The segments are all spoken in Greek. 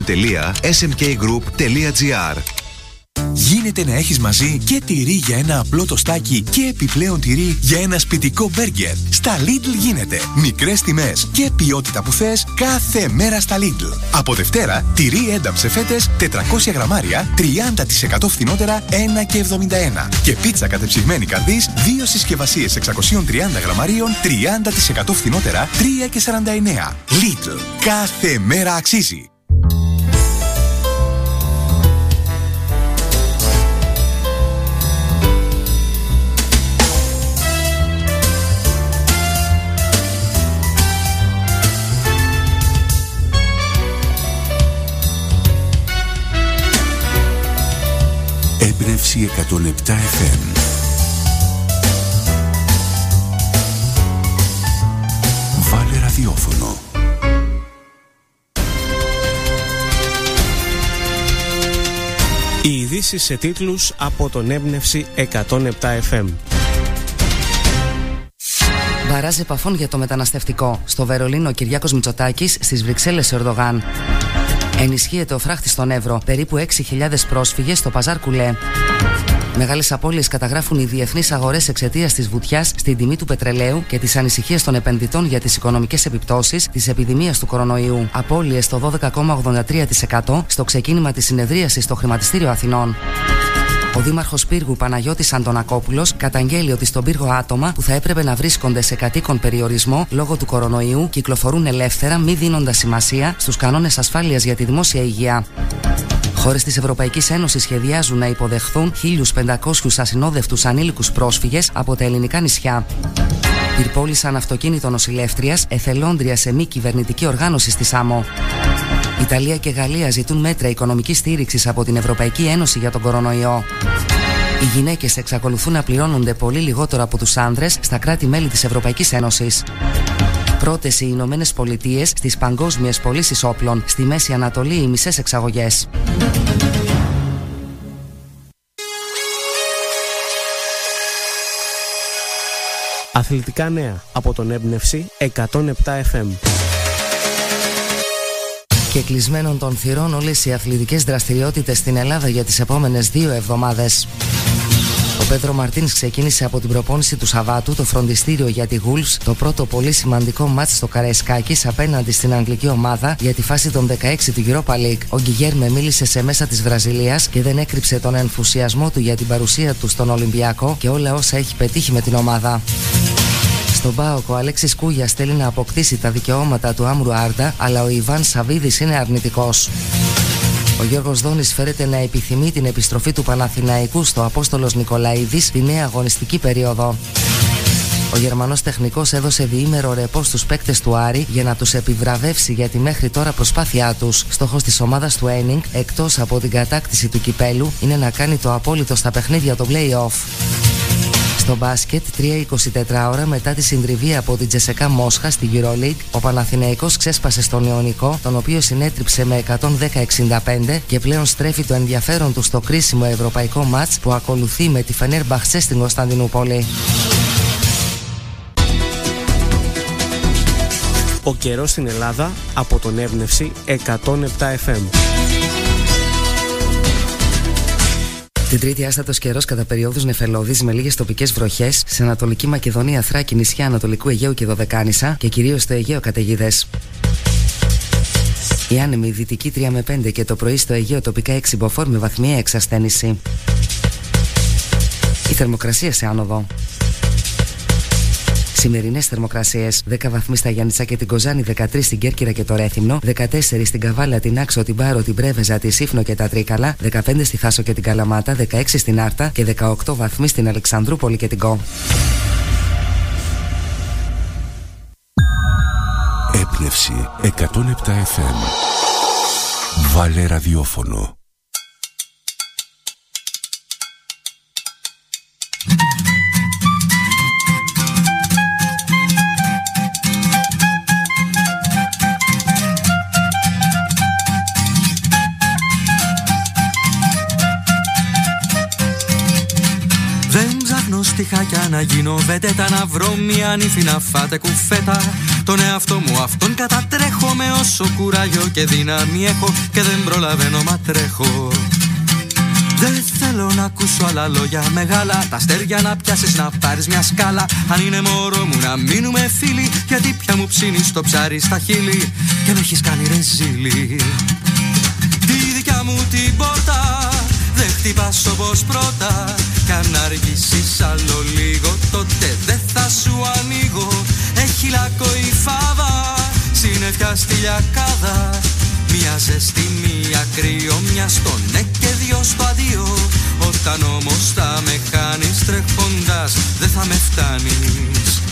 smkgroup.gr. Γίνεται να έχεις μαζί και τυρί για ένα απλό τοστάκι και επιπλέον τυρί για ένα σπιτικό μπέργκερ. Στα Lidl γίνεται. Μικρές τιμές και ποιότητα που θες κάθε μέρα στα Lidl. Από Δευτέρα, τυρί ένταμ σε φέτες 400 γραμμάρια 30% φθηνότερα 1,71. Και πίτσα κατεψυγμένη καρδής 2 συσκευασίες 630 γραμμαρίων 30% φθηνότερα 3,49. Lidl. Κάθε μέρα αξίζει. Έμπνευση 107 FM. Βάλε ραδιόφωνο. Οι ειδήσεις σε τίτλους από τον Έμπνευση 107 FM. Μπαράζ επαφών για το μεταναστευτικό. Στο Βερολίνο ο Κυριάκος Μητσοτάκης, στις Βρυξέλλες ο Ερντογάν. Ενισχύεται ο φράχτης στον Εύρο. Περίπου 6.000 πρόσφυγες στο Παζάρ Κουλέ. Μεγάλες απώλειες καταγράφουν οι διεθνείς αγορές εξαιτίας της βουτιάς στην τιμή του πετρελαίου και της ανησυχίας των επενδυτών για τις οικονομικές επιπτώσεις της επιδημίας του κορονοϊού. Απώλειες στο 12,83% στο ξεκίνημα της συνεδρίασης στο Χρηματιστήριο Αθηνών. Ο δήμαρχος Πύργου Παναγιώτης Αντωνακόπουλος καταγγέλει ότι στον πύργο άτομα που θα έπρεπε να βρίσκονται σε κατοίκον περιορισμό λόγω του κορονοϊού κυκλοφορούν ελεύθερα, μη δίνοντας σημασία στους κανόνες ασφάλειας για τη δημόσια υγεία. Χώρες της Ευρωπαϊκής Ένωσης σχεδιάζουν να υποδεχθούν 1.500 ασυνόδευτους ανήλικους πρόσφυγες από τα ελληνικά νησιά. Πυρπόλησαν αυτοκίνητο νοσηλεύτριας εθελόντρια σε μη κυβερνητική οργάνωση στη Σάμο. Ιταλία και Γαλλία ζητούν μέτρα οικονομικής στήριξης από την Ευρωπαϊκή Ένωση για τον κορονοϊό. Οι γυναίκες εξακολουθούν να πληρώνονται πολύ λιγότερο από τους άνδρες στα κράτη-μέλη της Ευρωπαϊκής Ένωσης. Πρώτες οι Ηνωμένες Πολιτείες στις παγκόσμιες πωλήσεις όπλων. Στη Μέση Ανατολή οι μισές εξαγωγές. Αθλητικά νέα από τον Έμπνευση 107 FM. Και κλεισμένων των θυρών όλες οι αθλητικές δραστηριότητες στην Ελλάδα για τις επόμενες 2 εβδομάδες. Ο Πέτρο Μαρτίνς ξεκίνησε από την προπόνηση του Σαββάτου το φροντιστήριο για τη Wolves, το πρώτο πολύ σημαντικό μάτς στο Καραϊσκάκης απέναντι στην αγγλική ομάδα για τη φάση των 16 του Europa League. Ο Γκιγέρμε μίλησε σε μέσα της Βραζιλίας και δεν έκρυψε τον ενθουσιασμό του για την παρουσία του στον Ολυμπιακό και όλα όσα έχει πετύχει με την ομάδα. Στον ΠΑΟΚ ο Αλέξης Κούγιας θέλει να αποκτήσει τα δικαιώματα του Άμρου Άρντα, αλλά ο Ιβάν Σαβίδης είναι αρνητικός. Ο Γιώργος Δόνης φέρεται να επιθυμεί την επιστροφή του Παναθηναϊκού στο Απόστολος Νικολαίδης τη νέα αγωνιστική περίοδο. Ο Γερμανός τεχνικός έδωσε διήμερο ρεπό στους παίκτες του Άρη για να τους επιβραβεύσει για τη μέχρι τώρα προσπάθειά τους. Στόχος της ομάδας του Ένινγκ, εκτός από την κατάκτηση του κυπέλου, είναι να κάνει το απόλυτο στα παιχνίδια το play-off. Στο μπάσκετ, 3-24 ώρα μετά τη συντριβή από την Τζεσεκά Μόσχα στη EuroLeague, ο Παναθηναϊκός ξέσπασε στον Ιωνικό, τον οποίο συνέτριψε με 110-65 και πλέον στρέφει το ενδιαφέρον του στο κρίσιμο ευρωπαϊκό μάτς που ακολουθεί με τη Φενέρμπαχτσε στην Κωνσταντινούπολη. Ο καιρός στην Ελλάδα από τον Έμπνευση 107 FM. Την Τρίτη άστατος καιρός κατά περιόδους νεφελώδης με λίγες τοπικές βροχές σε Ανατολική Μακεδονία, Θράκη, νησιά Ανατολικού Αιγαίου και Δωδεκάνησα και κυρίως στο Αιγαίο καταιγίδες. Η άνεμη δυτική 3 με 5 και το πρωί στο Αιγαίο τοπικά 6 μποφόρ με βαθμιαία εξασθένηση. Η θερμοκρασία σε άνοδο. Σημερινές θερμοκρασίες: 10 βαθμοί στα Γιάννητσα και την Κοζάνη, 13 στην Κέρκυρα και το Ρέθυμνο, 14 στην Καβάλα, την Άξο, την Πάρο, την Πρέβεζα, τη Σύφνο και τα Τρίκαλα, 15 στη Θάσο και την Καλαμάτα, 16 στην Άρτα και 18 βαθμοί στην Αλεξανδρούπολη και την Κο. Έμπνευση 107 FM. Βάλε ραδιόφωνο. Στιχάκια να γίνω βεντέτα, να βρω μια νύφη να φάτε κουφέτα. Τον εαυτό μου αυτόν κατατρέχω με όσο κουράγιο και δύναμη έχω και δεν προλαβαίνω μα τρέχω. Δεν θέλω να ακούσω άλλα λόγια μεγάλα, τα αστέρια να πιάσεις να πάρεις μια σκάλα. Αν είναι μωρό μου να μείνουμε φίλοι, γιατί πια μου ψήνεις το ψάρι στα χείλη και με έχεις κάνει ρεζίλι. Τη δικιά μου την πόρτα δεν χτυπάς όπως πρώτα, κι αν αργήσεις άλλο λίγο τότε δεν θα σου ανοίγω. Έχει λάκκο η φάβα, συννεφιά στη λιακάδα, μια ζεστή, μια κρύο, μια στο ναι και δυο στο αντίο. Όταν όμως θα με χάνεις τρέχοντας δεν θα με φτάνεις.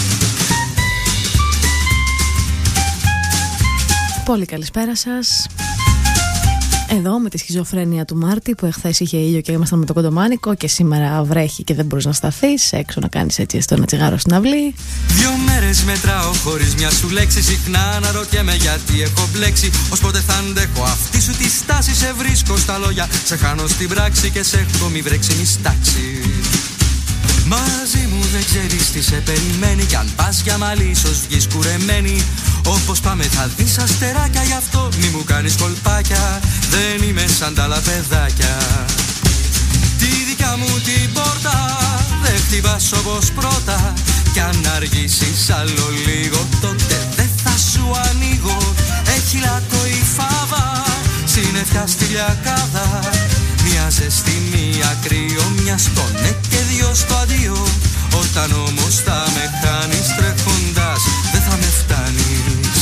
Πολύ καλησπέρα σας. Εδώ με τη σχιζοφρένεια του Μάρτη που εχθές είχε ήλιο και ήμασταν με το κοντομάνικο και σήμερα βρέχει και δεν μπορείς να σταθείς έξω να κάνεις έτσι έστω ένα τσιγάρο στην αυλή. 2 μέρες μετράω χωρίς μια σου λέξη, συχνά αναρωτιέμαι γιατί έχω μπλέξει. Ως πότε θα αντέχω αυτή σου τη στάση, σε βρίσκω στα λόγια, σε χάνω στην πράξη και σε έχω μη βρέξιμη στάξη. Μαζί μου δεν ξέρεις τι σε περιμένει, κι αν πας για μαλλί ίσως βγεις κουρεμένη. Όπως πάμε θα δεις αστεράκια, γι' αυτό μη μου κάνεις κολπάκια, δεν είμαι σαν τα άλλα παιδάκια. Τη δικιά μου την πόρτα δεν χτυπάς όπως πρώτα, κι αν αργήσεις άλλο λίγο τότε δεν θα σου ανοίγω. Έχει λάκκο η φάβα, συννεφιά στη λιακάδα, μια ζεστή, μια κρύο, μια στο ναι και δυο στο αντίο. Όταν όμως θα με χάνεις τρέχοντας δεν θα με φτάνεις.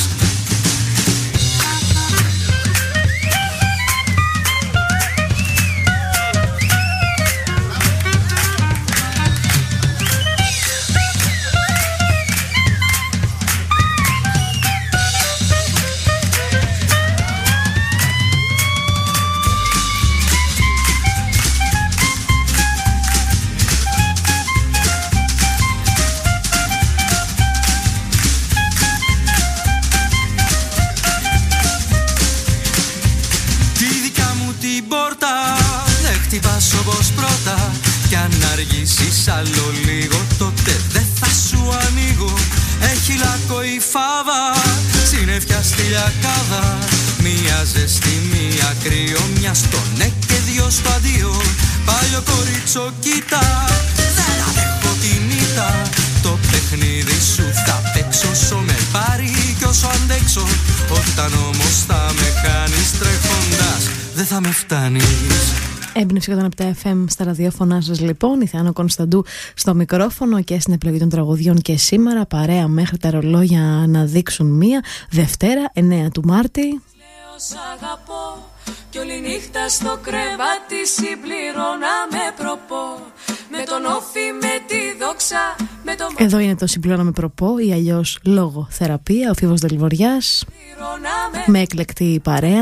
Όπως πρώτα, κι αν αργήσεις άλλο λίγο τότε δεν θα σου ανοίγω. Έχει λάκκο η φάβα, συννεφιά στη λιακάδα, μια ζεστή, μια κρύο, μια στο ναι και δυο στο αντίο. Παλιό κορίτσο κοίτα, δεν αντέχω την ήττα, το παιχνίδι σου θα παίξω όσο με πάρει κι όσο αντέξω. Όταν όμως θα με κάνεις τρέχοντας δεν θα με φτάνεις. Έμπνευση 107 FM στα ραδιόφωνά σας λοιπόν, η Θεάνα Κωνσταντού στο μικρόφωνο και στην επιλογή των τραγουδιών και σήμερα παρέα μέχρι τα ρολόγια να δείξουν μία Δευτέρα 9 του Μάρτη. Λέω σ' αγαπώ κι όλη νύχτα στο κρεβάτι συμπληρώνα με προπό, με τον όφη, με τη δόξα, με το... Εδώ είναι το συμπλήρωνα με προπό ή αλλιώς λογοθεραπεία, ο Φίβος Δελιβοριάς με εκλεκτή παρέα.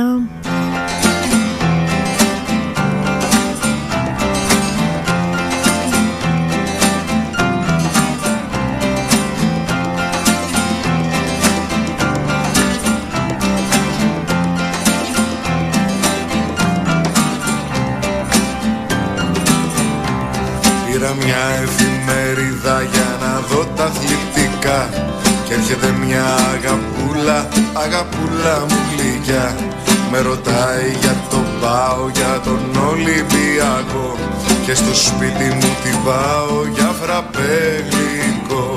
Πήρα μια εφημερίδα για να δω τα θλιπτικά κι έρχεται μια αγαπούλα, αγαπούλα μου γλυκιά. Με ρωτάει για τον ΠΑΟ, για τον Ολυμπιακό και στο σπίτι μου την πάω για φραπέ γλυκό.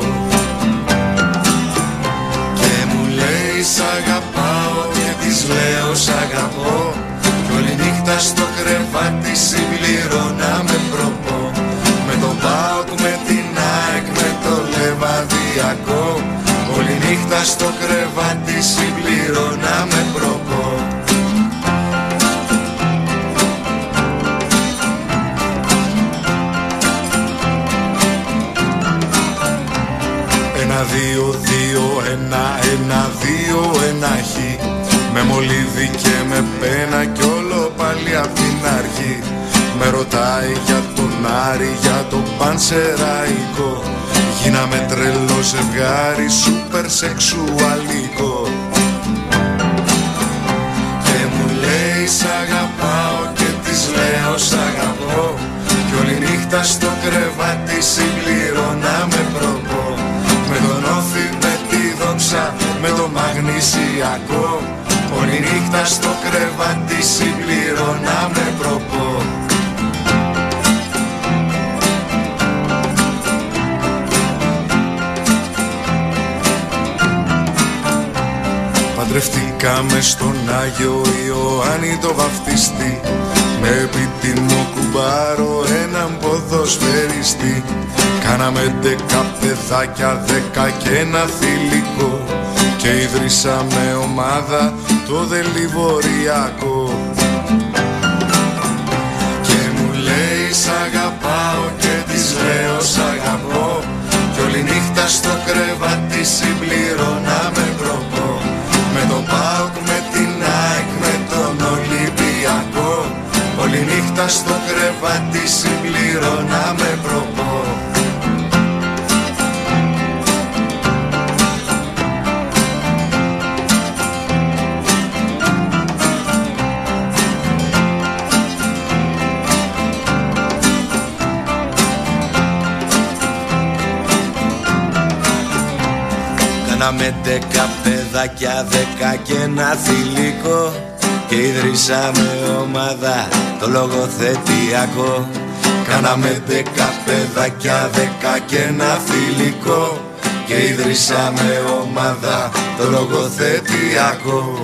Και μου λέει σ' αγαπάω και της λέω σ' αγαπώ κι όλη νύχτα στο κρεβάτι συμπληρώνα με προπό. Με τον ΠΑΟΚ, με την ΑΕΚ, με το Λεβαδιακό όλη νύχτα στο κρεβάτι συμπληρώνα με προπό. Ένα, δύο, δύο, ένα, δύο, ένα χ. Με μολύβι και με πένα κι όλο πάλι απ' την αρχή. Με ρωτάει για τον Άρη, για τον Πανσεραϊκό. Γίναμε τρελό ζευγάρι, σούπερ σεξουαλικό. Και μου λέει σ' αγαπάω και της λέω σ' αγαπώ κι όλη νύχτα στο κρεβάτι συμπληρώνα με προπό. Με τον όφη, με τη δόξα, με το μαγνησιακό. Όλη νύχτα στο κρεβάτι συμπληρώναμε προπό. Παντρευτήκαμε στον Άγιο Ιωάννη το βαφτιστή, με επίτιμο κουμπάρο έναν ποδοσφαιριστή. Κάναμε 10 παιδάκια, 10 και ένα θηλυκό, και ιδρύσαμε ομάδα το Δελιβοριακό. Και μου λέει σ' αγαπάω και της λέω σ' αγαπώ, κι όλη νύχτα στο κρεβάτι συμπληρώναμε προπό. Με τον ΠΑΟΚ, με την ΑΕΚ, με τον Ολυμπιακό, όλη νύχτα στο κρεβάτι συμπληρώναμε προπό. Κάναμε 10 παιδάκια, 10 και ένα θηλυκό, και ιδρύσαμε ομάδα το λογοθετιακό. Κάναμε 10 παιδάκια, 10 και ένα θηλυκό, και ιδρύσαμε ομάδα το λογοθετιακό.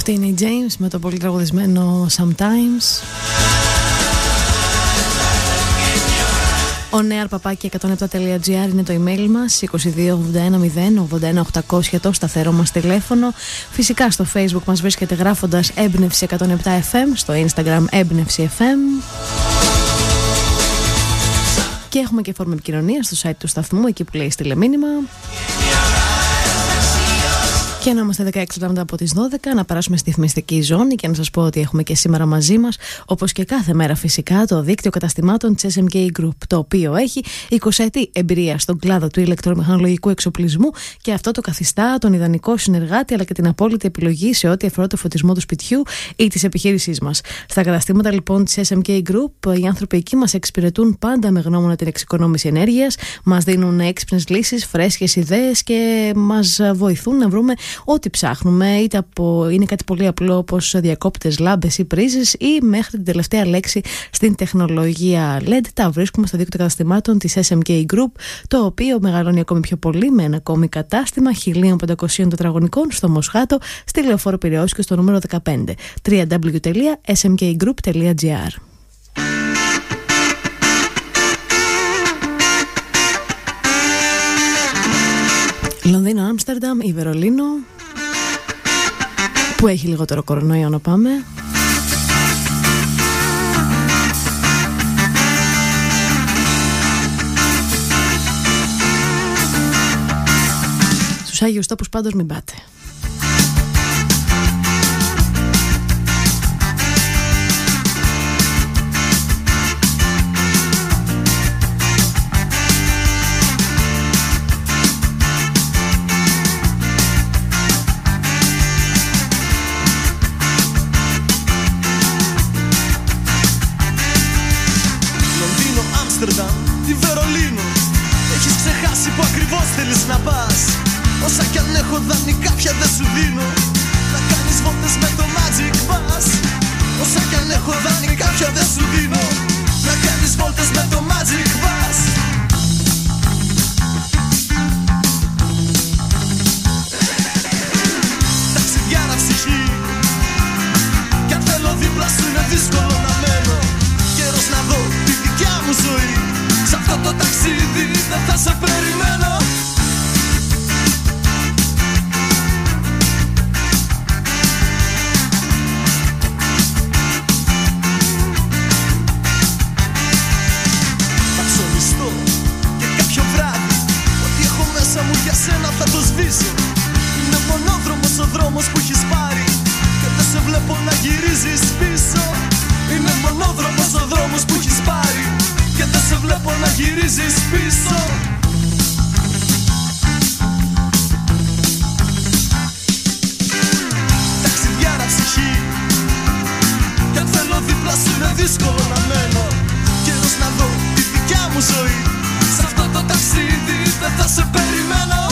Αυτή είναι η James με το πολύ τραγουδισμένο Sometimes. onearpapaki107.gr είναι το email μας, 2281 081 800 το σταθερό μας τηλέφωνο. Φυσικά στο Facebook μας βρίσκεται γράφοντας έμπνευση 107 FM, στο Instagram έμπνευση FM. Και έχουμε και φόρμα επικοινωνία στο site του σταθμού, εκεί που λέει στείλε μήνυμα. Και να είμαστε 16 λεπτά από τις 12, να περάσουμε στη θυμιστική ζώνη και να σας πω ότι έχουμε και σήμερα μαζί μας, όπως και κάθε μέρα φυσικά, το δίκτυο καταστημάτων της SMK Group, το οποίο έχει 20ετή εμπειρία στον κλάδο του ηλεκτρομηχανολογικού εξοπλισμού και αυτό το καθιστά τον ιδανικό συνεργάτη αλλά και την απόλυτη επιλογή σε ό,τι αφορά το φωτισμό του σπιτιού ή της επιχείρησής μας. Στα καταστήματα λοιπόν της SMK Group, οι άνθρωποι εκεί μας εξυπηρετούν πάντα με γνώμονα την εξοικονόμηση ενέργειας, μας δίνουν έξυπνες λύσεις, φρέσκες ιδέες και μας βοηθούν να βρούμε ό,τι ψάχνουμε, είτε είναι κάτι πολύ απλό όπως διακόπτες, λάμπες ή πρίζες ή μέχρι την τελευταία λέξη στην τεχνολογία LED. Τα βρίσκουμε στο δίκτυο καταστημάτων της SMK Group, το οποίο μεγαλώνει ακόμη πιο πολύ με ένα ακόμη κατάστημα 1.500 τετραγωνικών στο Μοσχάτο, στη Λεωφόρο Πειραιώς και στο νούμερο 15 www.smkgroup.gr. Λονδίνο, Άμστερνταμ ή Βερολίνο, που έχει λιγότερο κορονοϊό να πάμε. Στους Άγιους Τόπους πάντως μην πάτε. Ή Βερολίνο, έχεις ξεχάσει που ακριβώς θέλεις να πας. Όσα κι αν έχω δανεικά πια δεν σου δίνω. Να κάνεις βόλτες με το Magic Bus. Όσα κι αν έχω δανεικά πια δεν σου δίνω. Να κάνεις βόλτες με το Magic Bus. Ταξιδιάρα ψυχή, κι αν θέλω δίπλα σου είναι δύσκολο να μένω. Καιρός να δω τη δικιά μου ζωή. Σ' αυτό το ταξίδι δεν θα σε περιμένω. Θα ψωνιστώ και κάποιο βράδυ ό,τι έχω μέσα μου για σένα θα το σβήσω. Είναι μονόδρομος ο δρόμος που έχεις πάρει και δεν σε βλέπω να γυρίζεις πίσω. Είναι μονόδρομος ο δρόμος που έχεις πάρει και δεν σε βλέπω να γυρίζεις πίσω. Ταξιδιάρα ψυχή, κι αν θέλω δίπλα σου είναι δύσκολο να μένω. Καιρός να δω τη δικιά μου ζωή. Σ' αυτό το ταξίδι δεν θα σε περιμένω.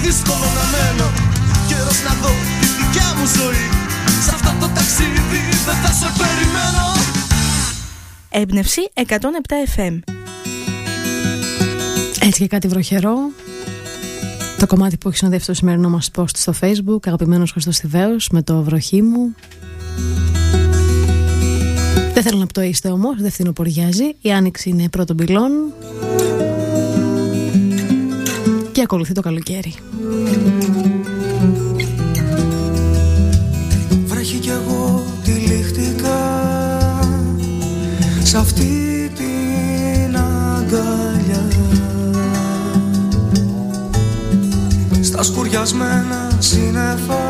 δύσκολο να μένω. Καιρός να δω τη δικιά μου ζωή. Σ' αυτό το ταξίδι δεν θα σε περιμένω. Έμπνευση 107 FM. Έτσι και κάτι βροχερό. Το κομμάτι που έχει συνοδεύσει το σημερινό μας post στο Facebook, αγαπημένος Χριστός Θηβαίος με το βροχή μου. Δεν θέλω να πτωείστε όμως, δεν φθινοποριάζει. Η άνοιξη είναι πρώτον πυλών και ακολουθεί το καλοκαίρι. Βρέχει κι εγώ τυλίχτηκα σ' αυτή την αγκαλιά, στα σκουριασμένα σύννεφα,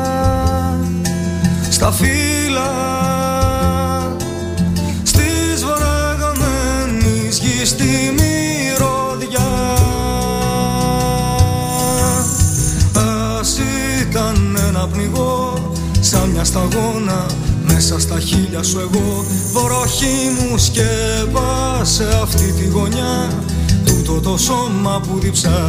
στα φύλλα στις βραγμένης γης στη μυρωδιά. Ας ήταν ένα πνιγό σαν μια σταγόνα, μέσα στα χείλια σου εγώ, βροχή μου σκέπασε αυτή τη γωνιά, τούτο το σώμα που διψά.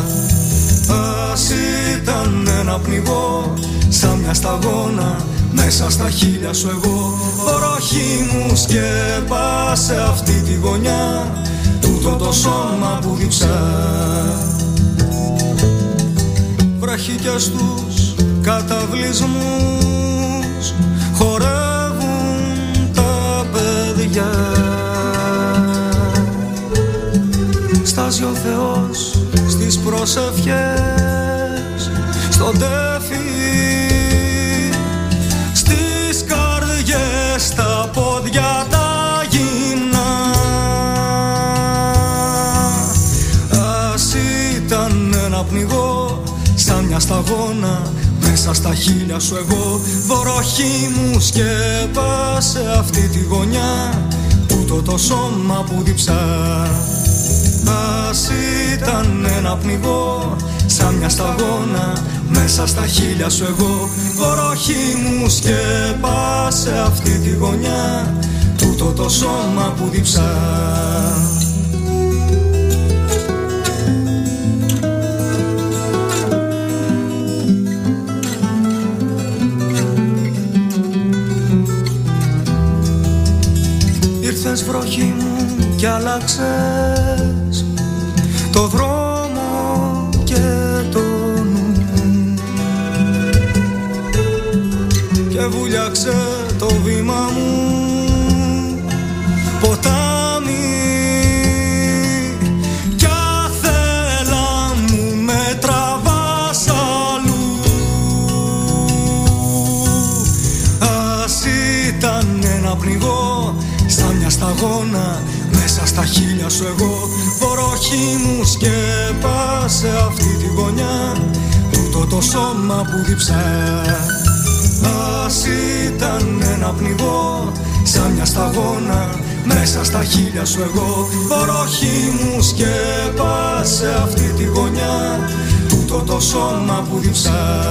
Ας ήταν ένα πνιγό σαν μια σταγόνα, μέσα στα χείλια σου εγώ, βροχή μου σκέπασε αυτή τη γωνιά, τούτο το σώμα που διψά. Βρέχει και στους καταβλισμούς χορεύουν τα παιδιά, στάζει ο Θεός στις προσευχές, στον τέφι, στις καρδιές, στα πόδια τα γυμνά. Ας ήταν ένα πνιγό σαν μια σταγόνα, μέσα στα χείλια σου εγώ, βροχή μου σκέπασε αυτή τη γωνιά, τούτο το σώμα που διψά. Ας ήταν ένα πνιγό σαν μια σταγόνα, μέσα στα χείλια σου εγώ, βροχή μου σκέπασε αυτή τη γωνιά, τούτο το σώμα που διψά. Ήρθες βροχή μου κι άλλαξες το δρόμο και το νου και βουλιάξε το βήμα μου ποτάμι κι άθελα μου με τραβάς αλλού. Ας ήταν ένα πνιγό σαν μια σταγόνα, μέσα στα χείλια σου εγώ, βροχή μου σκέπασε αυτή τη γωνιά, τούτο το σώμα που διψά. Ας ήταν ένα πνιγό σαν μια σταγόνα, μέσα στα χείλια σου εγώ, βροχή μου σκέπασε αυτή τη γωνιά, τούτο το σώμα που διψά.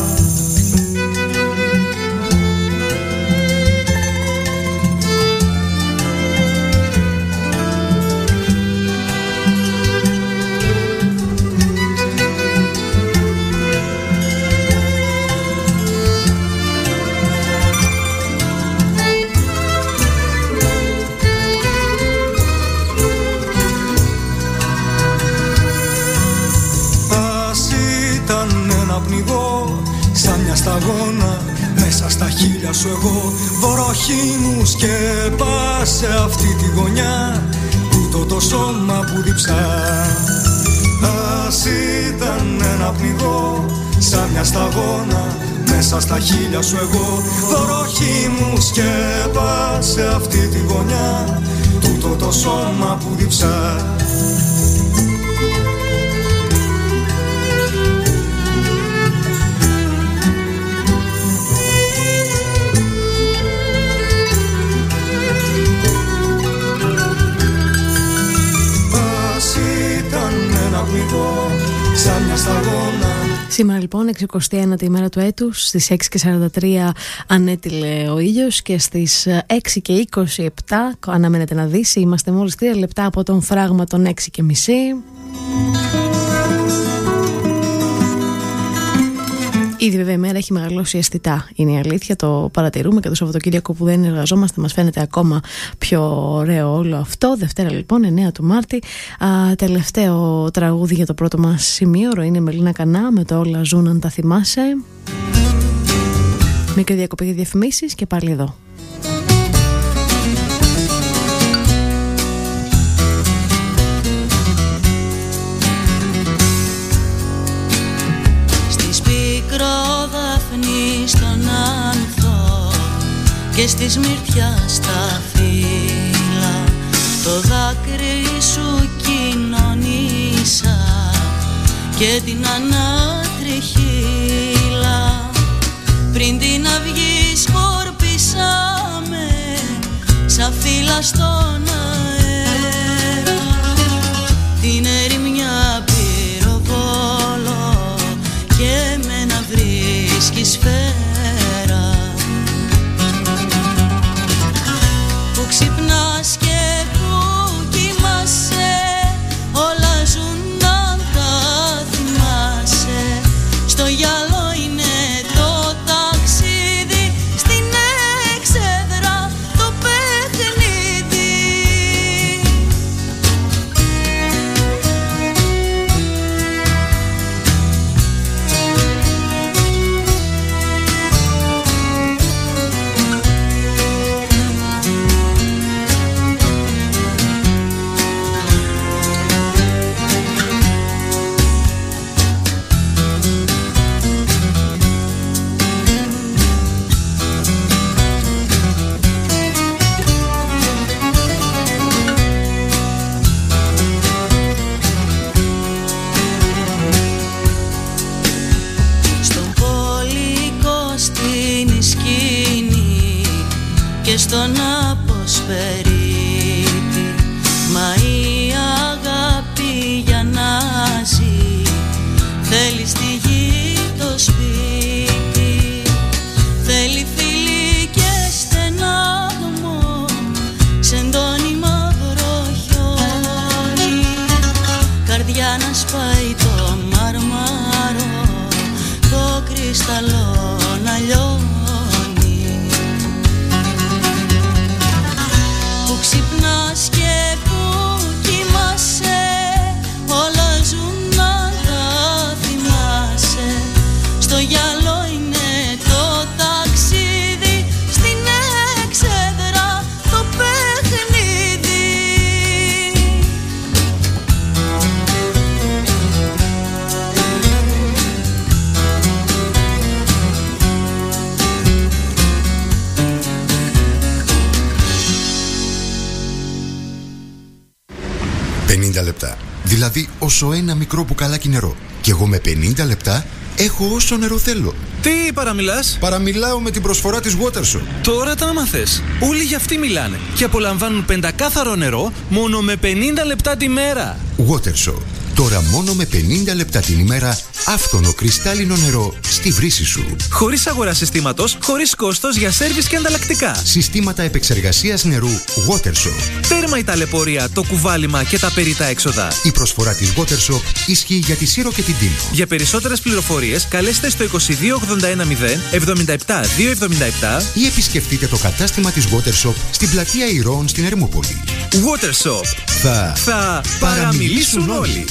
Σταγόνα, μέσα στα χείλια σου εγώ, βροχή μου σκέπασε αυτή τη γωνιά, τούτο το σώμα που διψά. Ας ήταν ένα πνιγό σαν μια σταγόνα, μέσα στα χείλια σου εγώ, βροχή μου σκέπασε αυτή τη γωνιά, τούτο το σώμα που διψά. Σήμερα λοιπόν 69η ημέρα του έτους, στις 6:43 ανέτειλε ο ήλιος και στις 6:27 αναμένεται να δύσει. Είμαστε μόλις 3 λεπτά από τον φράγμα των 6:30. Ήδη βέβαια η μέρα έχει μεγαλώσει αισθητά, είναι η αλήθεια, το παρατηρούμε και το Σαββατοκύριακο που δεν εργαζόμαστε μας φαίνεται ακόμα πιο ωραίο όλο αυτό. Δευτέρα λοιπόν 9 του Μάρτη, τελευταίο τραγούδι για το πρώτο μας σημείωρο είναι Μελίνα Κανά με το Όλα ζουν αν τα θυμάσαι. Μικρή διακοπή για διαφημίσεις και πάλι εδώ. Στον άνθο και στη σμυρτιά στα φύλλα το δάκρυ σου κοινωνήσα και την ανατριχύλα πριν την αυγή σκορπίσαμε σαν φύλλα στον αέρα την ερημιά πυροβόλο και με να βρίσκει σφαίρα που ξυπνάς και που κοιμάσαι όλα ζουν αν τα θυμάσαι στο γυαλό είναι το ταξίδι στην έξεδρα το παιχνίδι. Στον αποσπερίτη μα η αγάπη για να ζει θέλει στη γη το σπίτι, θέλει φίλη και στενάγμο σε εντόνι μαύρο χιόνι, καρδιά να σπάει το μαρμάρο, το κρυσταλλό να λιώνει. Που ξυπνάς και που κοιμάσαι όλα ζουν να τα θυμάσαι στο γυαλό είναι το ταξίδι στην έξεδρα το παιχνίδι. Λεπτά. Δηλαδή όσο ένα μικρό μπουκαλάκι νερό. Και εγώ με 50 λεπτά έχω όσο νερό θέλω. Τι παραμιλάς? Παραμιλάω με την προσφορά της WaterShop. Τώρα τα άμαθες. Όλοι για αυτή μιλάνε. Και απολαμβάνουν πεντακάθαρο νερό μόνο με 50 λεπτά τη μέρα. WaterShop. Τώρα μόνο με 50 λεπτά την ημέρα άφθονο κρυστάλλινο νερό στη βρύση σου. Χωρίς αγορά συστήματος, χωρίς κόστος για σέρβις και ανταλλακτικά. Συστήματα επεξεργασίας νερού WaterShop. Τέρμα η ταλαιπωρία, το κουβάλιμα και τα περιτά έξοδα. Η προσφορά της WaterShop ισχύει για τη Σύρο και την Τίνο. Για περισσότερες πληροφορίες καλέστε στο 2281 0 77 277 ή επισκεφτείτε το κατάστημα της WaterShop στην πλατεία Ηρώων στην Ερμούπολη. WaterShop. Θα παραμιλήσουν όλοι.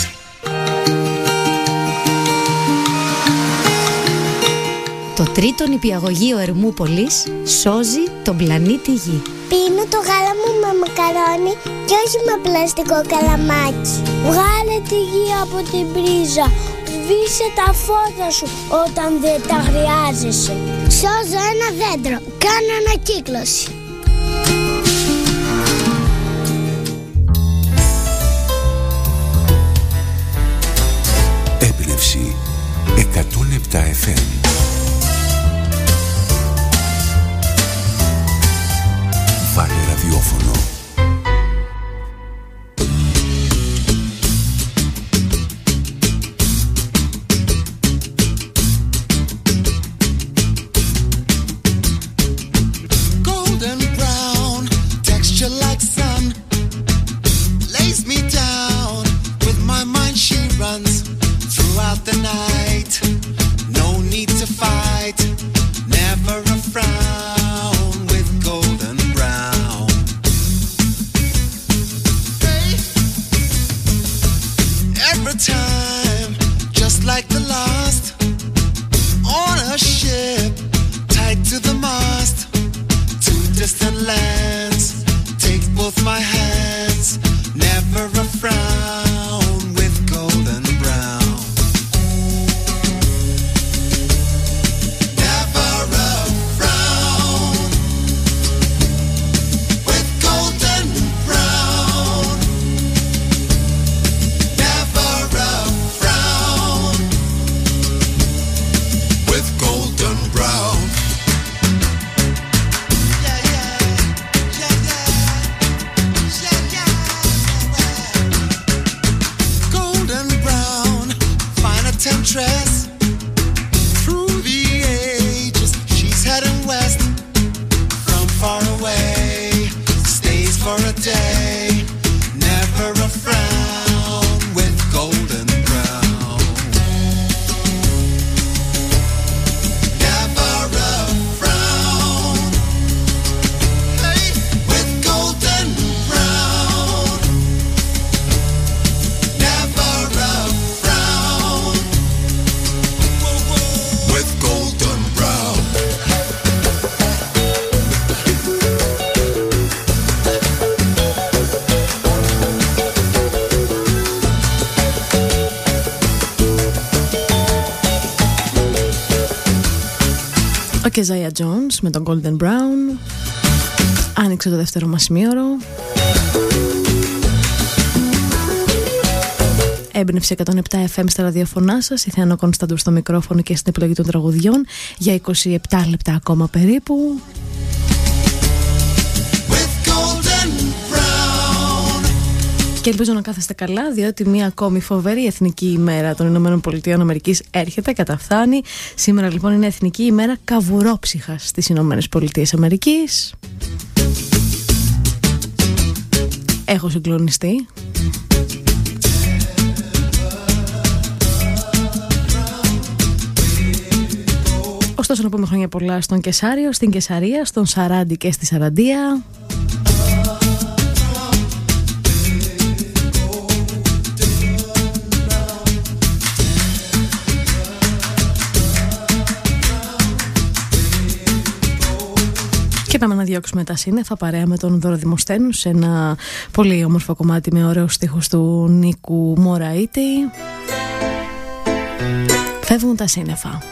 Το τρίτο νηπιαγωγείο Ερμούπολης σώζει τον πλανήτη Γη. Πίνω το γάλα μου με μακαρόνι και όχι με πλαστικό καλαμάκι. Βγάλε τη γη από την πρίζα. Σβήσε τα φώτα σου όταν δεν τα χρειάζεσαι. Σώζω ένα δέντρο. Κάνω ανακύκλωση. Έμπνευση 107 FM. Βάλε ραδιόφωνο. Golden και Ζάια Jones με τον Golden Brown. Άνοιξε το δεύτερο μας ημίωρο. Έμπνευση 107 FM στα ραδιοφωνά σας. Η Θεάνο Κωνσταντού στο μικρόφωνο και στην επιλογή των τραγουδιών για 27 λεπτά ακόμα περίπου. Και ελπίζω να κάθεστε καλά, διότι μία ακόμη φοβερή Εθνική ημέρα των Ηνωμένων Πολιτειών Αμερικής έρχεται, καταφθάνει. Σήμερα λοιπόν είναι Εθνική ημέρα καβουρόψυχας στις Ηνωμένες Πολιτείες Αμερικής. Έχω συγκλονιστεί. Ωστόσο να πούμε χρόνια πολλά στον Κεσάριο, στην Κεσαρία, στον Σαράντι και στη Σαραντία. Και πάμε να διώξουμε τα σύννεφα παρέα με τον Δώρο Δημοσθένου σε ένα πολύ όμορφο κομμάτι με ωραίους στίχους του Νίκου Μωραήτη. Φεύγουν τα σύννεφα.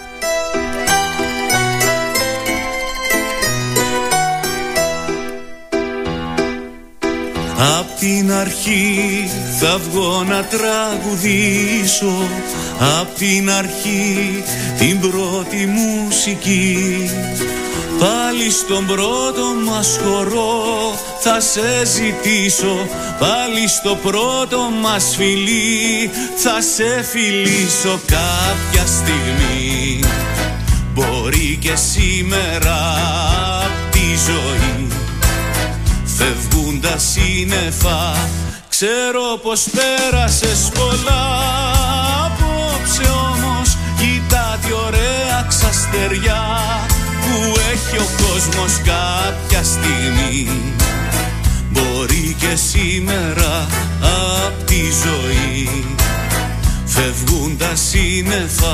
Απ' την αρχή θα βγω να τραγουδήσω, απ' την αρχή την πρώτη μουσική. Πάλι στον πρώτο μας χορό θα σε ζητήσω, πάλι στο πρώτο μας φιλί θα σε φιλήσω. Κάποια στιγμή, μπορεί και σήμερα, απ' τη ζωή φεύγουν τα σύννεφα. Ξέρω πως πέρασες πολλά, απόψε όμως κοίτα τι ωραία ξαστεριά που έχει ο κόσμος κάποια στιγμή. Μπορεί και σήμερα απ' τη ζωή φεύγουν τα σύννεφα.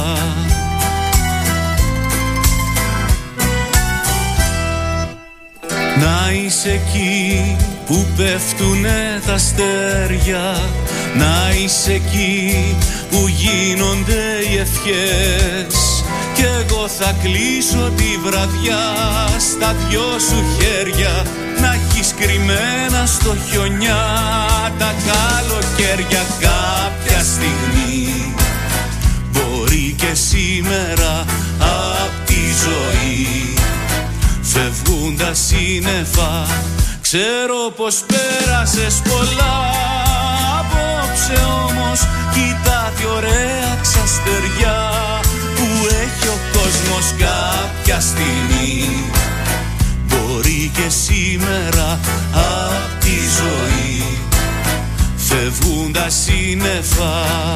Να είσαι εκεί που πέφτουνε τα αστέρια, να είσαι εκεί που γίνονται οι ευχές. Κι εγώ θα κλείσω τη βραδιά στα δυο σου χέρια, να έχεις κρυμμένα στο χιονιά τα καλοκαίρια. Κάποια στιγμή, μπορεί και σήμερα, απ' τη ζωή φεύγουν τα σύννεφα. Ξέρω πως πέρασες πολλά, απόψε όμως κοίτα τι ωραία ξαστεριά που έχει ο κόσμος κάποια στιγμή. Μπορεί και σήμερα απ' τη ζωή φεύγουν τα σύννεφα.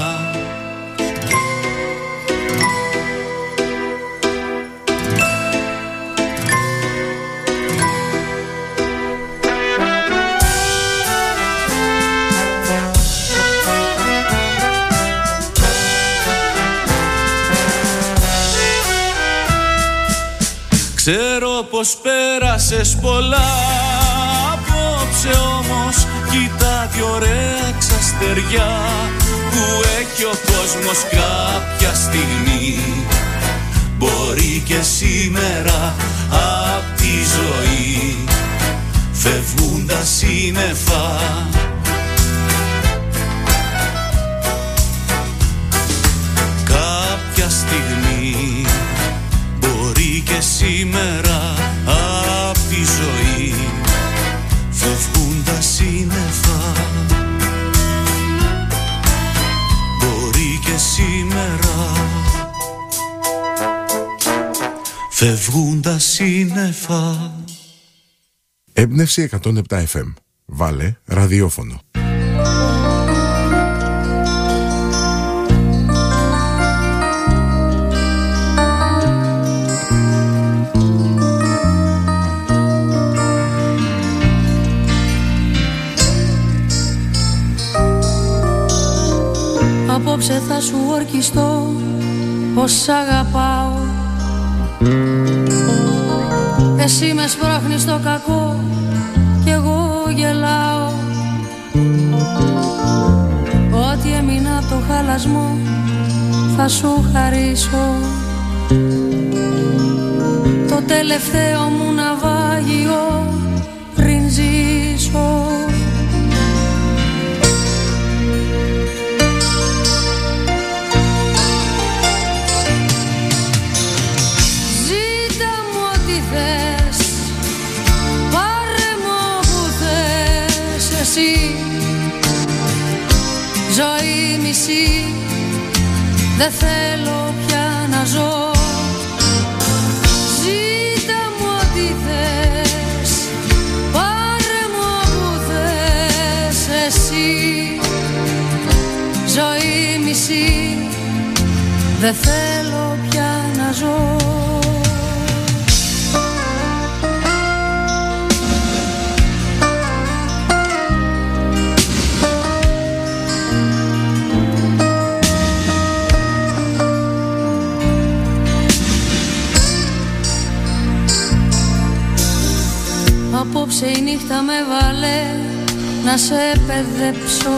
Ξέρω πως πέρασες πολλά, απόψε όμως κοίτα τι ωραία ξαστεριά που έχει ο κόσμος κάποια στιγμή. Μπορεί και σήμερα απ' τη ζωή φεύγουν τα σύννεφα. Κάποια στιγμή, μπορεί και σήμερα απ' τη ζωή φεύγουν τα σύννεφα. Μπορεί και σήμερα φεύγουν τα σύννεφα. Έμπνευση 107 FM. Βάλε ραδιόφωνο. Απόψε θα σου ορκιστώ πως σ' αγαπάω. Εσύ με σπρώχνεις στο κακό κι εγώ γελάω. Ό,τι έμεινα απ' το χαλασμό θα σου χαρίσω. Το τελευταίο μου ναυάγιο πριν ζήσω. Ζήτα μου ό,τι θες, πάρε μου όπου θες εσύ. Ζωή μισή, δεν θέλω πια να ζω. Ζήτα μου ό,τι θες, πάρε μου όπου θες εσύ. Ζωή μισή, δεν θέλω πια να ζω. Απόψε η νύχτα με βάλε να σε παιδέψω.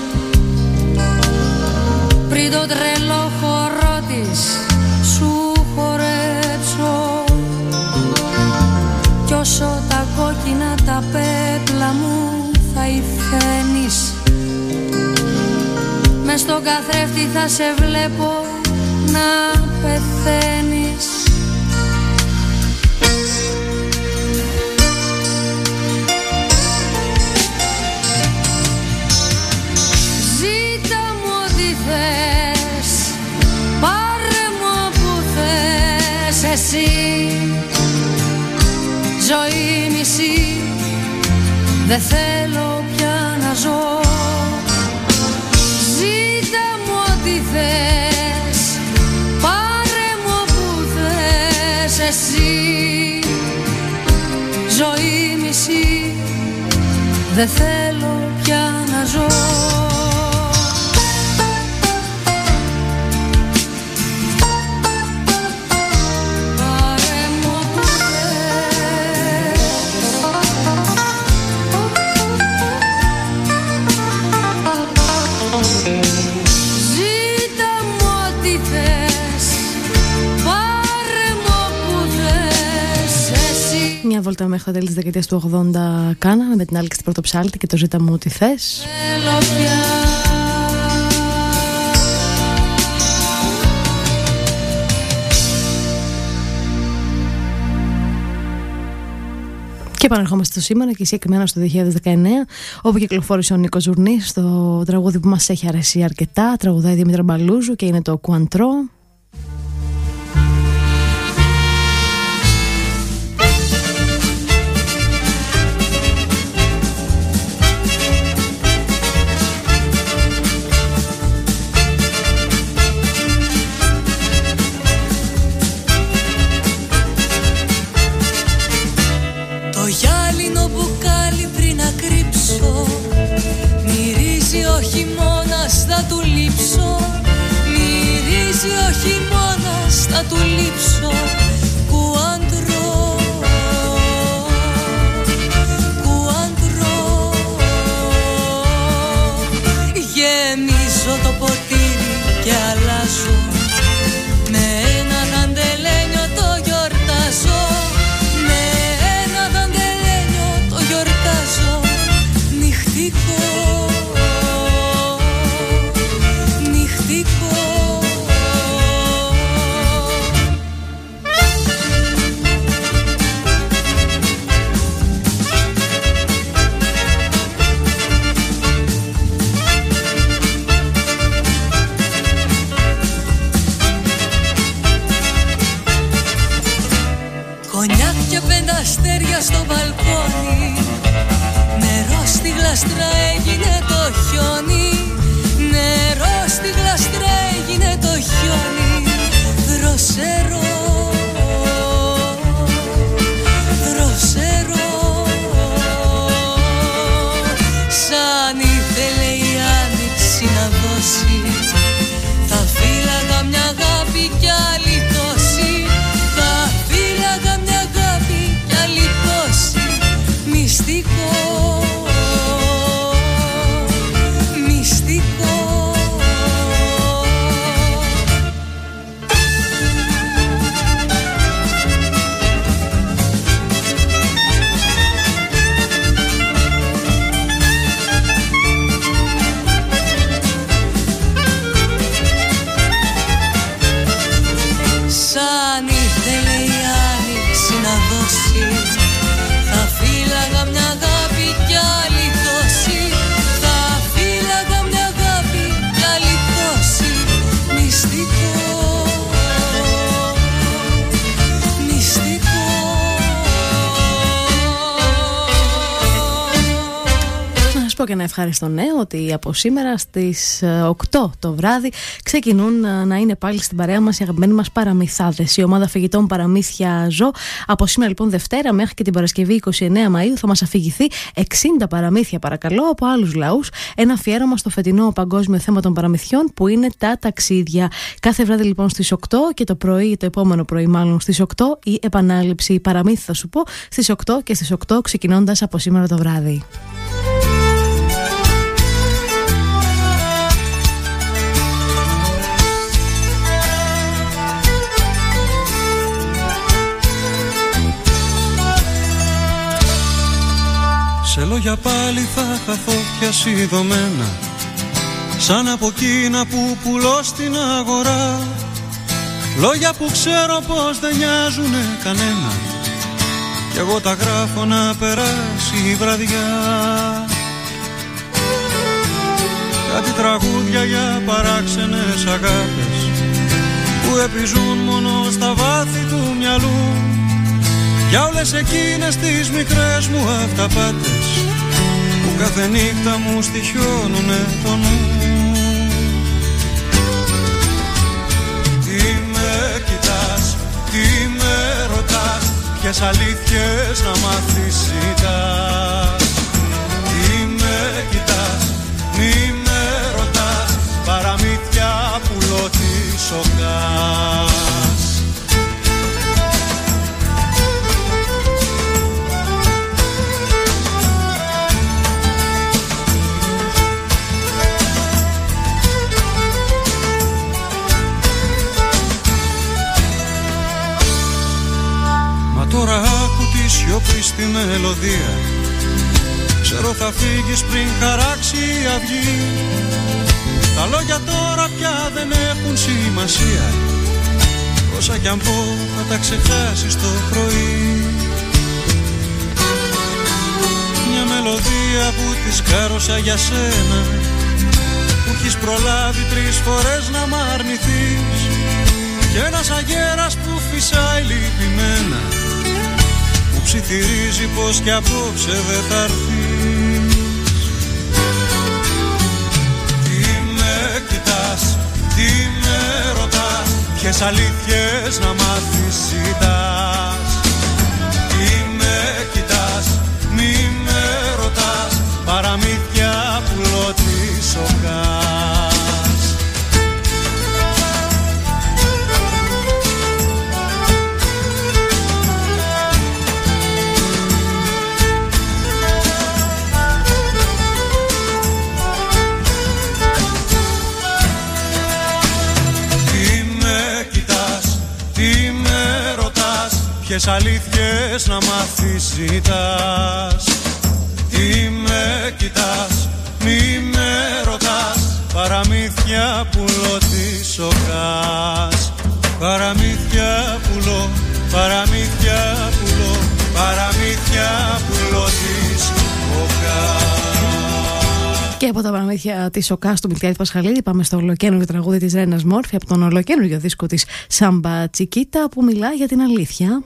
Πριν το τρελό χορό της σου χορέψω. Κι όσο τα κόκκινα τα πέπλα μου θα υφαίνεις, μες στον καθρέφτη θα σε βλέπω να πεθαίνεις. Πάρε μου όπου θες εσύ. Ζωή μισή, δεν θέλω πια να ζω. Ζήτα μου ό,τι θες, πάρε μου όπου θες εσύ. Ζωή μισή, δεν θέλω πια να ζω. Μια βόλτα μέχρι τα τέλη της δεκαετίας του 80 κάναμε με την Άλκη στην Πρωτοψάλτη και το ζήτα μου ό,τι θες. Και επαναρχόμαστε στο σήμερα και συγκεκριμένα στο 2019, όπου κυκλοφόρησε ο Νίκος Ζουρνής στο τραγούδι που μας έχει αρέσει αρκετά. Τραγουδάει Δημήτρα Μπαλούζου και είναι το Κουαντρό. Ο χειμώνας θα του λείψω, μυρίζει ο χειμώνας θα του λείψω. Κουάντρο, κουάντρο. Γεμίζω το ποτήρι και αλλάζω, με ένα δαντελένιο το γιορτάζω, με ένα δαντελένιο το γιορτάζω. Νυχτικό, αστέρια στο μπαλκόνι, νερό στη γλαστρά έγινε το χιόνι, νερό στη γλαστρά έγινε το χιόνι. Δροσερό, δροσερό, σαν ήθελε η άνοιξη να δώσει, θα φύλαγα μια αγάπη κι άλλη τόση, θα φύλαγα μια αγάπη κι άλλη τόση. Μυστικό, μυστικό. πω και ένα ευχάριστο νέο ότι από σήμερα στις 8 το βράδυ ξεκινούν να είναι πάλι στην παρέα μας οι αγαπημένοι μας παραμυθάδες. Η ομάδα φαγητών Παραμύθια Ζω από σήμερα λοιπόν Δευτέρα μέχρι και την Παρασκευή 29 Μαΐου θα μας αφηγηθεί 60 παραμύθια παρακαλώ από άλλους λαούς. Ένα αφιέρωμα στο φετινό παγκόσμιο θέμα των παραμυθιών που είναι τα ταξίδια. Κάθε βράδυ λοιπόν στις 8 και το πρωί, το επόμενο πρωί μάλλον στις 8 η επανάληψη. Η παραμύθι θα σου πω στις 8 και στις 8 ξεκινώντας από σήμερα το βράδυ. Σε λόγια πάλι θα χαθώ πια σιδωμένα, σαν από εκείνα που πουλώ στην αγορά. Λόγια που ξέρω πως δεν νοιάζουνε κανένα, κι εγώ τα γράφω να περάσει η βραδιά. Κάτι τραγούδια για παράξενες αγάπες που επιζούν μόνο στα βάθη του μυαλού, για όλες εκείνες τις μικρές μου αυταπάτες που κάθε νύχτα μου στοιχιώνουνε το νου. Τι με κοιτάς, τι με ρωτάς, ποιες αλήθειες να μάθεις ζητάς. Τι με κοιτάς, μη με ρωτάς, παραμύθια πουλώ τη σοκάς. Τώρα άκου τη σιωπή στη μελωδία, ξέρω θα φύγεις πριν χαράξει η αυγή. Τα λόγια τώρα πια δεν έχουν σημασία, όσα κι αν πω θα τα ξεχάσεις το πρωί. Μια μελωδία που τη σκάρωσα για σένα, που έχεις προλάβει 3 φορές να μ' αρνηθείς, κι ένας αγέρας που φυσάει λυπημένα, που ψιθυρίζει πως κι απόψε δεν θα έρθεις. Τι με κοιτάς, τι με ρωτάς, ποιες αλήθειες να μάθεις ζητάς. Τι με κοιτάς, μη με ρωτάς, παραμύθια πουλώ τη σοκάς. Ποιες αλήθειες να μάθεις ζητάς. Τι με κοιτάς, μη με ρωτάς, παραμύθια πουλώ τη σοκάς. Παραμύθια πουλώ, παραμύθια πουλώ, παραμύθια πουλώ τη σοκάς. Και από τα παραμύθια της ΟΚΑΣ του Μιλτιάδη Πασχαλίδη πάμε στο ολοκαίνουργιο τραγούδι της Ρένας Μόρφη από τον ολοκαίνουργιο δίσκο της Σάμπα Τσικίτα που μιλά για την αλήθεια.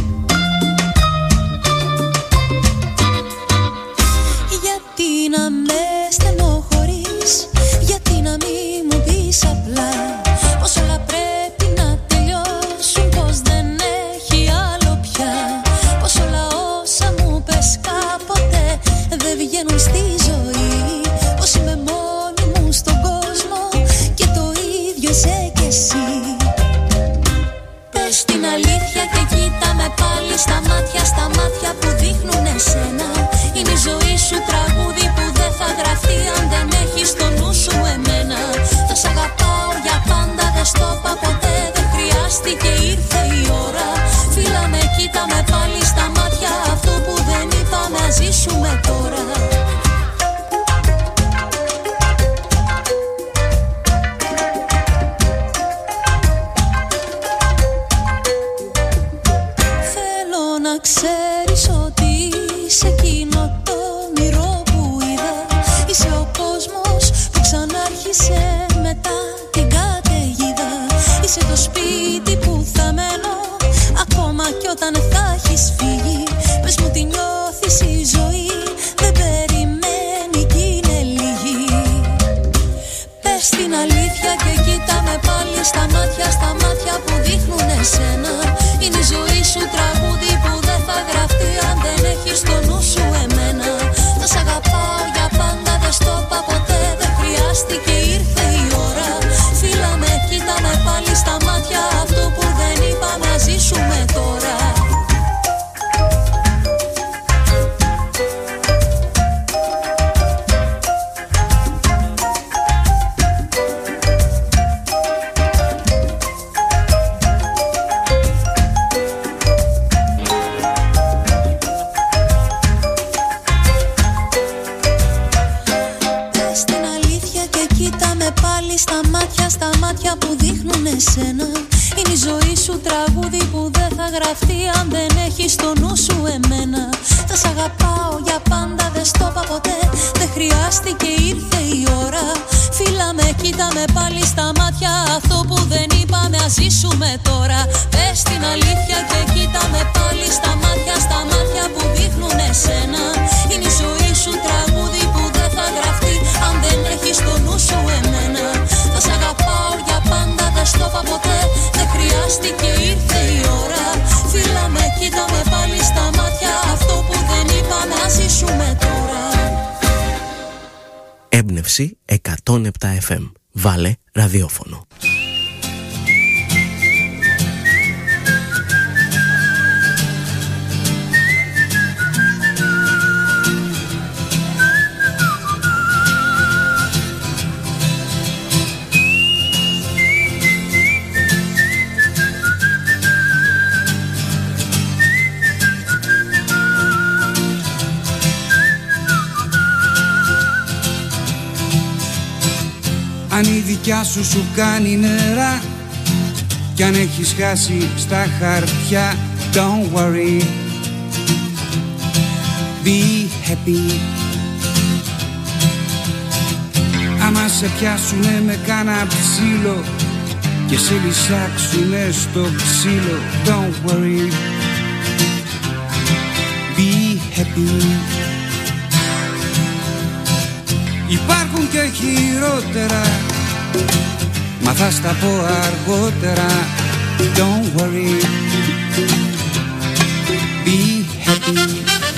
Γιατί να με στενοχωρείς, γιατί να μην μου πεις απλά πως όλα πρέπει να τελειώσουν, πως δεν έχει άλλο πια, πως όλα όσα μου πες κάποτε δεν βγαίνουν στη ζωή, πως είμαι μόνη μου στον κόσμο και το ίδιο είσαι κι εσύ. Πες την αλήθεια και κοίτα με πάλι στα μάτια που δείχνουν εσένα. Είναι η ζωή σου τραγούδι που δεν θα γραφτεί αν δεν έχεις στο νου σου εμένα. Θα σ' αγαπάω για πάντα, δεν στο είπα ποτέ, δεν χρειάστηκε, ήρθε η ώρα. Φίλα με, κοίτα με πάλι στα μάτια, αυτό που δεν είπα να ζήσουμε τώρα. Ξέρεις ότι είσαι εκείνο το όνειρο που είδα. Είσαι ο κόσμος που ξανάρχισε μετά την καταιγίδα. Είσαι το σπίτι που θα μένω ακόμα κι όταν θα έχεις φύγει. Πες μου τι νιώθεις, η ζωή δεν περιμένει κι την αλήθεια και κοίτα με πάλι στα μάτια που δείχνουν εσένα. Είναι η ζωή σου τραγούδι που δεν θα γραφτεί αν δεν έχεις στο νου σου εμένα. Θα σ' αγαπάω για πάντα, δεν στο είπα ποτέ, δεν χρειάστηκε, ήρθε η ώρα. Φίλα με, κοίτα με πάλι στα μάτια, αυτό που δεν είπα να ζήσουμε τώρα. Στα μάτια που δείχνουν εσένα. Είναι η ζωή σου τραγούδι που δεν θα γραφτεί αν δεν έχεις στο νου σου εμένα. Θα σ' αγαπάω για πάντα, δεν στο είπα ποτέ, δεν χρειάστηκε, ήρθε η ώρα. Φίλα με, κοίτα με πάλι στα μάτια, αυτό που δεν είπαμε ας ζήσουμε τώρα. Πες την αλήθεια και κοίτα με πάλι στα μάτια που δείχνουν εσένα. Είναι η ζωή σου τραγούδι που δεν θα γραφτεί αν δεν έχεις στο νου σου εμένα. Θα σ' αγαπάω για πάντα, δεν στο είπα ποτέ, δεν χρειάστηκε, ήρθε η ώρα. Φίλα με, κοίτα με πάλι στα μάτια, αυτό που δεν είπαμε ας ζήσουμε τώρα. Έμπνευση 107 FM. Βάλε ραδιόφωνο. Αν η δικιά σου κάνει νερά κι αν έχεις χάσει στα χαρτιά, don't worry, be happy. Άμα σε πιάσουνε με κάνα ψήλο και σε λυσάξουνε στο ξύλο, don't worry, be happy. Υπάρχουν και χειρότερα, μα θα στα πω αργότερα, don't worry, be happy.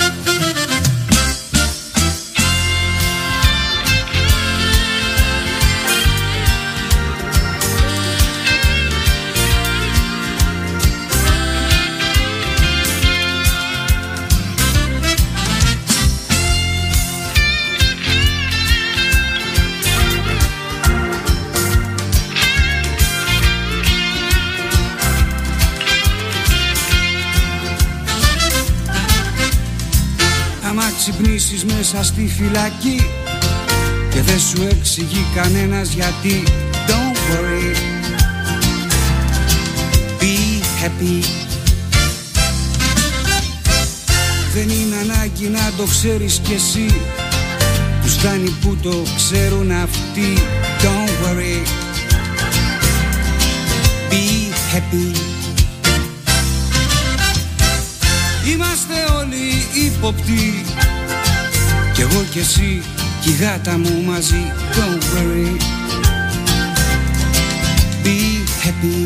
Ξυπνήσεις μέσα στη φυλακή και δεν σου εξηγεί κανένας γιατί, don't worry, be happy. Δεν είναι ανάγκη να το ξέρεις κι εσύ, τους φτάνει που το ξέρουν αυτοί, don't worry, be happy. Είμαστε όλοι ύποπτοι, κι εγώ κι εσύ κι η γάτα μου μαζί, don't worry, be happy.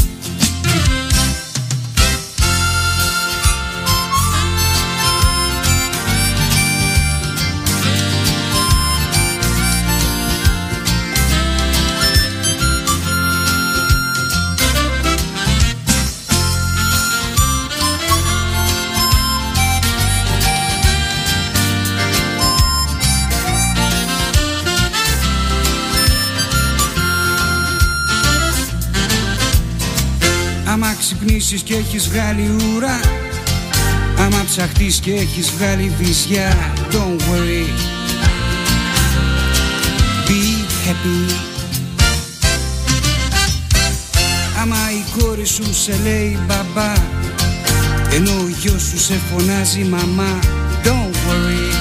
Άμα ξυπνήσεις και έχεις βγάλει ουρά, άμα ψαχτείς και έχεις βγάλει βυζιά, don't worry, be happy. Άμα η κόρη σου σε λέει μπαμπά, ενώ ο γιος σου σε φωνάζει μαμά, don't worry,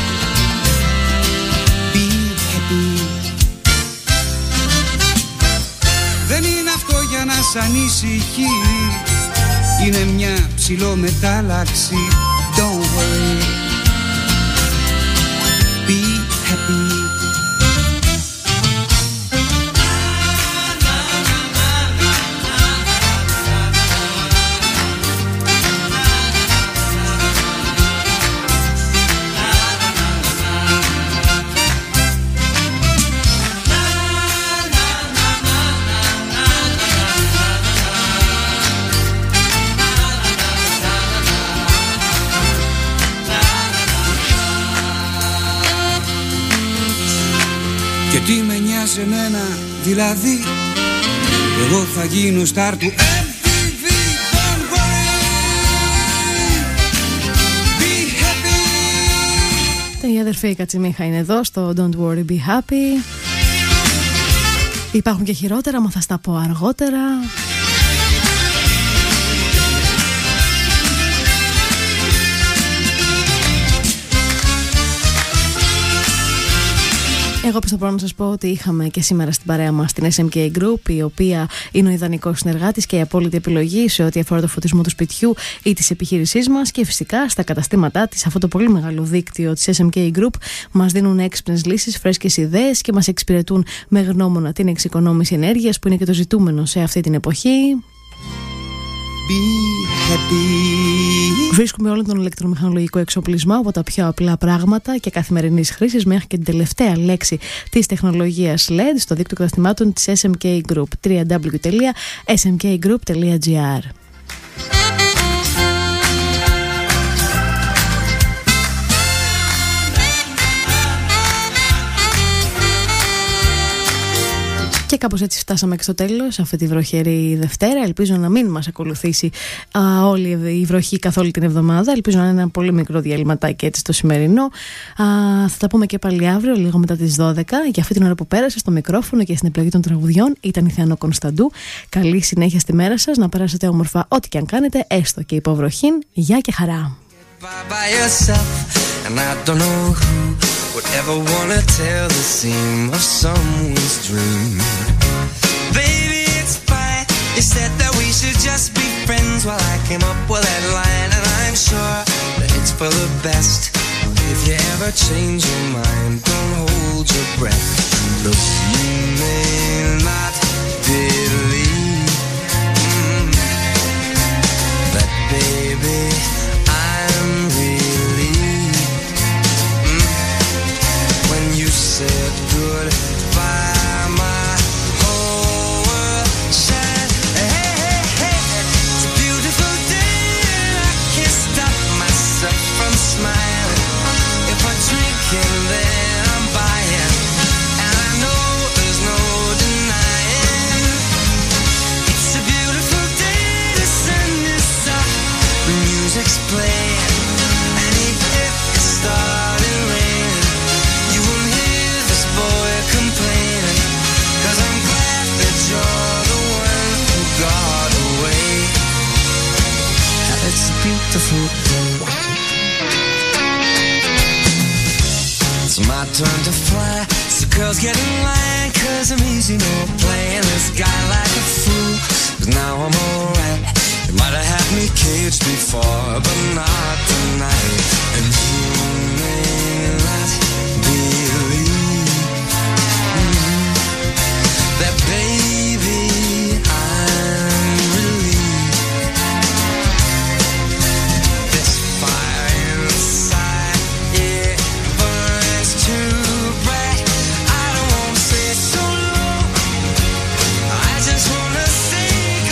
be happy. Δεν είναι αυτό για να σ' ανησυχεί, είναι μια ψιλομετάλλαξη, don't worry, be happy. Και τι με νοιάζει εμένα δηλαδή, εγώ θα γίνω στάρ του MTV. Don't worry, be happy. Η αδερφή Κατσιμίχα είναι εδώ στο Don't worry, be happy. Υπάρχουν και χειρότερα, μα θα στα πω αργότερα. Εγώ πιστεύω να σας πω ότι είχαμε και σήμερα στην παρέα μας την SMK Group, η οποία είναι ο ιδανικός συνεργάτης και η απόλυτη επιλογή σε ό,τι αφορά το φωτισμό του σπιτιού ή της επιχείρησής μας, και φυσικά στα καταστήματά της, αυτό το πολύ μεγάλο δίκτυο της SMK Group, μας δίνουν έξυπνες λύσεις, φρέσκες ιδέες και μας εξυπηρετούν με γνώμονα την εξοικονόμηση ενέργειας, που είναι και το ζητούμενο σε αυτή την εποχή. Βρίσκουμε όλο τον ηλεκτρομηχανολογικό εξοπλισμό, από τα πιο απλά πράγματα και καθημερινής χρήσης μέχρι και την τελευταία λέξη της τεχνολογίας LED στο δίκτυο καταστημάτων της SMK Group, www.smkgroup.gr. Και κάπως έτσι φτάσαμε και στο τέλος αυτή τη βροχερή Δευτέρα. Ελπίζω να μην μας ακολουθήσει όλη η βροχή καθ' όλη την εβδομάδα. Ελπίζω να είναι ένα πολύ μικρό διαλυματάκι έτσι το σημερινό. Θα τα πούμε και πάλι αύριο, λίγο μετά τις 12. Για αυτή την ώρα που πέρασε στο μικρόφωνο και στην επιλογή των τραγουδιών ήταν η Θεάνο Κωνσταντού. Καλή συνέχεια στη μέρα σας, να περάσετε όμορφα ό,τι και αν κάνετε, έστω και υπό βροχήν. Γεια και χαρά. Would ever wanna tell the seam of someone's dream. Baby, it's fine. You said that we should just be friends. Well, I came up with that line, and I'm sure that it's for the best. If you ever change your mind, don't hold your breath. Look, you may not believe that, baby, I'm said goodbye, my whole world shined. Hey, hey, hey, it's a beautiful day and I can't stop myself from smiling. If I drink and then I'm buying, and I know there's no denying. It's a beautiful day, the sun is up, the music's playing, and even if it started raining, you will boy complaining, 'cause I'm glad that you're the one who got away. It's a beautiful day. It's my turn to fly, so girls get in line, 'cause I'm easy, no playing this guy like a fool. 'Cause now I'm alright. You might have had me caged before, but not tonight. And you may not believe that, baby, I'm relieved. This fire inside, it burns too bright. I don't want to say so long, I just want to say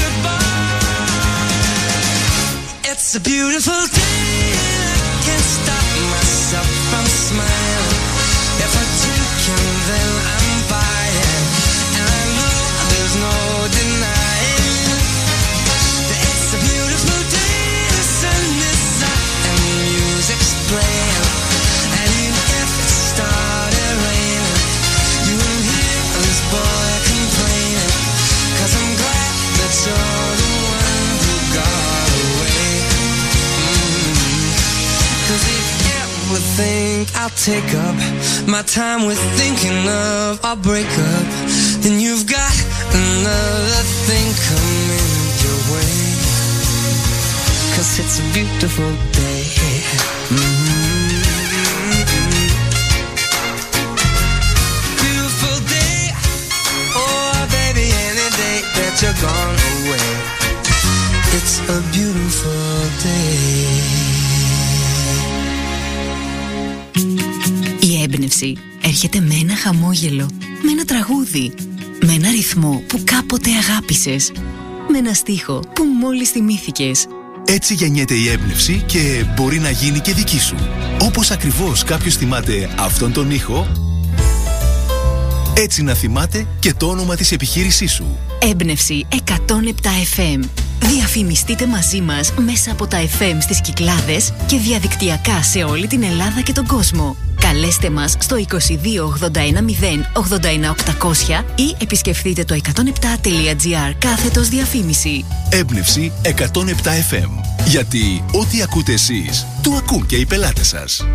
goodbye. It's a beautiful day and I can't stop myself from smiling. If I drink and then I'm buying, there's no denying that it's a beautiful day. The sun is up and the music's playing, and even if it started raining, you won't hear this boy complaining, 'cause I'm glad that you're the one who got away. 'Cause if you ever think I'll take up my time with thinking of our breakup, then you've got another thing coming your way. 'Cause it's a beautiful day. Beautiful day. Oh baby, any day that you're gone away, it's a beautiful day. Η έμπνευση έρχεται με ένα χαμόγελο, με ένα τραγούδι, με ένα ρυθμό που κάποτε αγάπησες, με ένα στίχο που μόλις θυμήθηκες. Έτσι γεννιέται η έμπνευση και μπορεί να γίνει και δική σου. Όπως ακριβώς κάποιος θυμάται αυτόν τον ήχο Έτσι να θυμάται και το όνομα της επιχείρησής σου. Έμπνευση 107 FM. Διαφημιστείτε μαζί μας μέσα από τα FM στις Κυκλάδες και διαδικτυακά σε όλη την Ελλάδα και τον κόσμο. Καλέστε μας στο 22 81 0 81 800 ή επισκεφτείτε το 107.gr /διαφήμιση. Έμπνευση 107 FM. Γιατί ό,τι ακούτε εσείς, το ακούν και οι πελάτες σας.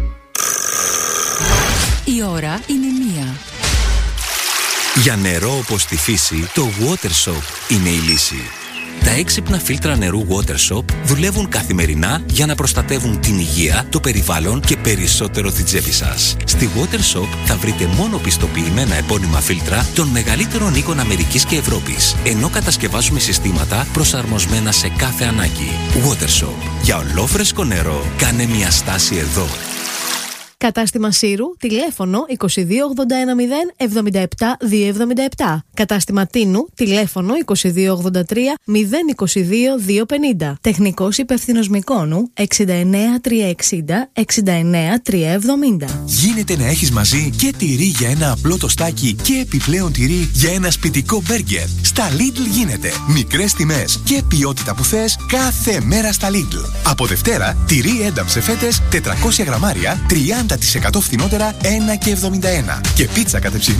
Η ώρα είναι 1. Για νερό όπως τη φύση, το WaterSoap είναι η λύση. Τα έξυπνα φίλτρα νερού WaterSoap δουλεύουν καθημερινά για να προστατεύουν την υγεία, το περιβάλλον και περισσότερο την τσέπη σας. Στη WaterSoap θα βρείτε μόνο πιστοποιημένα επώνυμα φίλτρα των μεγαλύτερων οίκων Αμερικής και Ευρώπης, ενώ κατασκευάζουμε συστήματα προσαρμοσμένα σε κάθε ανάγκη. WaterSoap. Για ολόφρεσκο νερό, κάνε μια στάση εδώ. Κατάστημα Σύρου, τηλέφωνο 2281 077 277. Κατάστημα Τίνου, τηλέφωνο 2283 022 250. Τεχνικός υπεύθυνος Μυκόνου 69360 69370. Γίνεται να έχεις μαζί και τυρί για ένα απλό τοστάκι και επιπλέον τυρί για ένα σπιτικό μπέργκερ. Στα Lidl γίνεται. Μικρές τιμές και ποιότητα που θες κάθε μέρα στα Lidl. Από Δευτέρα, τυρί ένταμ σε φέτες 400 γραμμάρια 30% φθηνότερα 1,71. Και πίτσα κατεψυγμένη